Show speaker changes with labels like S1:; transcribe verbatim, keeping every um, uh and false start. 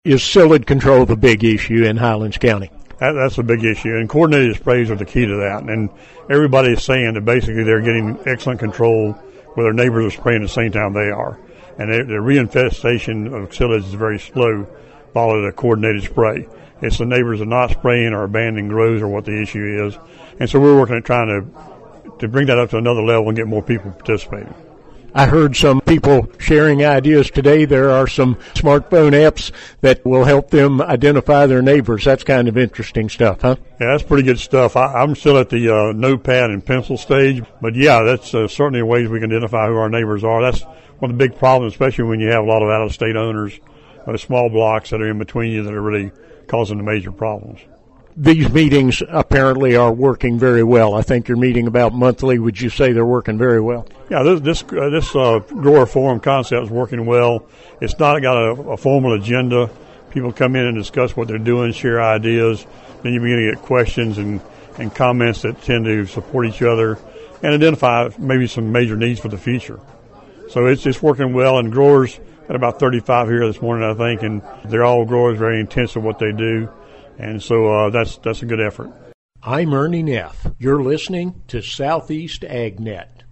S1: Is psyllid control the big issue in Highlands County?
S2: That, that's a big issue, and coordinated sprays are the key to that. And everybody is saying that basically they're getting excellent control where their neighbors are spraying at the same time they are. And they, the reinfestation of psyllids is very slow following a coordinated spray. It's the neighbors that are not spraying or abandoning grows or what the issue is. And so we're working at trying to, to bring that up to another level and get more people participating.
S1: I heard some people sharing ideas today. There are some smartphone apps that will help them identify their neighbors. That's kind of interesting stuff, huh?
S2: Yeah, that's pretty good stuff. I, I'm still at the uh, notepad and pencil stage, but yeah, that's uh, certainly ways we can identify who our neighbors are. That's one of the big problems, especially when you have a lot of out-of-state owners of small blocks that are in between you that are really causing the major problems.
S1: These meetings apparently are working very well. I think you're meeting about monthly. Would you say they're working very well?
S2: Yeah, this this, uh, this uh, grower forum concept is working well. It's not got a, a formal agenda. People come in and discuss what they're doing, share ideas. Then you begin to get questions and, and comments that tend to support each other and identify maybe some major needs for the future. So it's it's working well, and growers, got about thirty-five here this morning, I think, and they're all growers very intense in what they do. And so uh, that's that's a good effort.
S1: I'm Ernie Neff. You're listening to Southeast AgNet.